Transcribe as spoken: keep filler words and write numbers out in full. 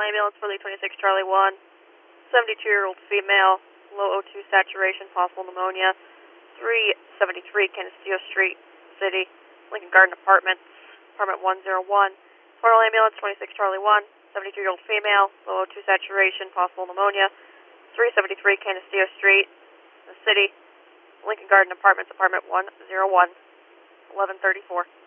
ambulance for Lee twenty-six Charlie one, seventy-two-year-old female, low O two saturation, possible pneumonia, three seventy-three Canisteo Street, City, Lincoln Garden Apartments, apartment one oh one. Federal ambulance twenty-six Charlie one, seventy-two-year-old female, low O two saturation, possible pneumonia, three seventy-three Canisteo Street, the City, Lincoln Garden Apartments, apartment one oh one, eleven thirty-four.